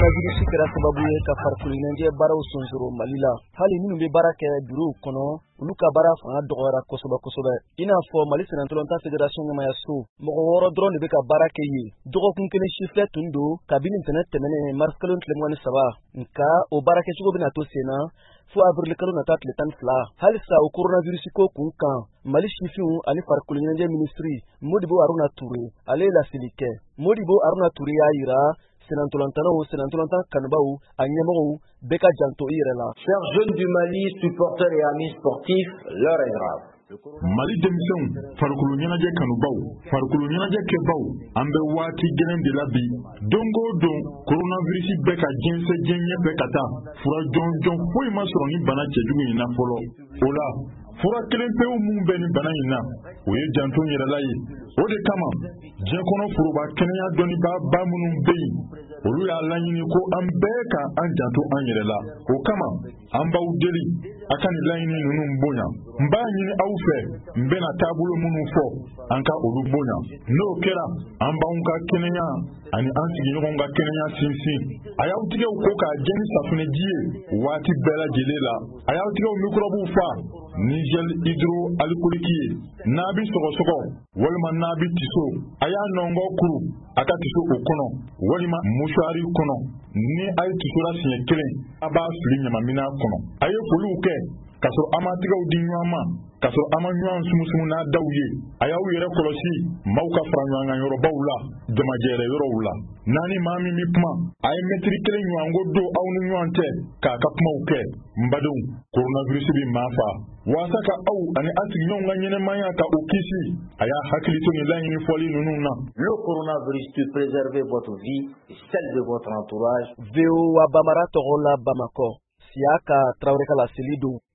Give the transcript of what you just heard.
coronavirus kɛra sababu ye ka farikolo ɲɛnajɛ baaraw sonsoro Mali la. Hali minnu bɛ baara kɛ bureau kɔnɔ, olu ka baara fanga dɔgɔyara kosɛbɛ. I n'a fɔ Mali Senatolontan Fédération ɲɛmayaso, mɔgɔ 6 dɔrɔn de bɛ ka baara kɛ yen. Dɔgɔkun kelen sifilɛ tun don kabini ntɛnɛn tɛmɛnen mars kalo tile 23. Nka o baara kɛcogo bɛna to sen na fo avril kalo nata tile 12. Halisa o coronavirus ko kun kan, Mali sifinw ani farikolo ɲɛnajɛ ministri Modibo Haruna Touré ale ye laseli kɛ. Modibo Haruna Touré y'a yira Senatolontan kanubaw a ɲɛmɔgɔw bɛɛ ka janto i yɛrɛ la. Chers jeunes du Mali, supporters et amis sportifs, l'heure est grave. Mali denmisɛnw, farikolo ɲɛnajɛ kanubaw, farikolo ɲɛnajɛ kɛbaw, an bɛ waati gɛlɛn de la bi. Don o don, coronavirus bɛ ka jɛnsɛn diɲɛ bɛɛ ka taa. Fura jɔnjɔn foyi ma sɔrɔ ni bana cɛjugu in na fɔlɔ. O la, fura kelen pewu mun bɛ ni bana in na, o ye janto yɛrɛla ye. O de kama, diɲɛ kɔnɔ foroba kɛnɛya dɔnnibaa minnu bɛ yen, olu y'a laɲini ko an bɛɛ ka an janto an yɛrɛ la. O kama, an b'aw deli a ka nin laɲini ninnu bonya. N b'a ɲini aw fɛ, n bɛna taabolo minnu fɔ, an ka olu bonya. N'o kɛra, an b'anw ka kɛnɛya ani an sigiɲɔgɔnw ka kɛnɛya sinsin. A y'aw tigɛw ko k'a jɛ ni safunɛji ye waati bɛɛ lajɛlen la. A y'aw tigɛw mikɔrɔbuw fa ni gel hydroalcoolique ye. N'a bi sɔgɔsɔgɔ walima n'a bi tiso, a y'a nɔngɔ kuru a ka tiso o kɔnɔ walima musuari kɔnɔ. Ni a ye tisora siɲɛ kelen, a b'a fili ɲamamina kɔnɔ. A ye foliw kɛ k'a sɔrɔ a ma tigɛw di ɲɔgɔn ma, k'a sɔrɔ a ma ɲɔgɔn sumusumu n'a daw ye. A y'aw yɛrɛ kɔlɔsi maaw ka fara ɲɔgɔn kan yɔrɔbaw la, jamajɛrɛ yɔrɔw la. N'a ni maa min bi kuma, a ye mɛtiri 1 ɲɔgɔnko don aw ni ɲɔgɔn cɛ k'a ka kumaw kɛ. N badenw, coronavirus bi maa fa. Waasa ka aw ani a sigiɲɔgɔnw ka ɲɛnɛmaya ka o kisi, a y'a hakili to nin laɲini fɔli ninnu na. Le coronavirus peut préserver votre vie et celle de votre entourage. VOA Bamara tɔgɔ la Bamakɔ, Siaka Traoré ka laseli don.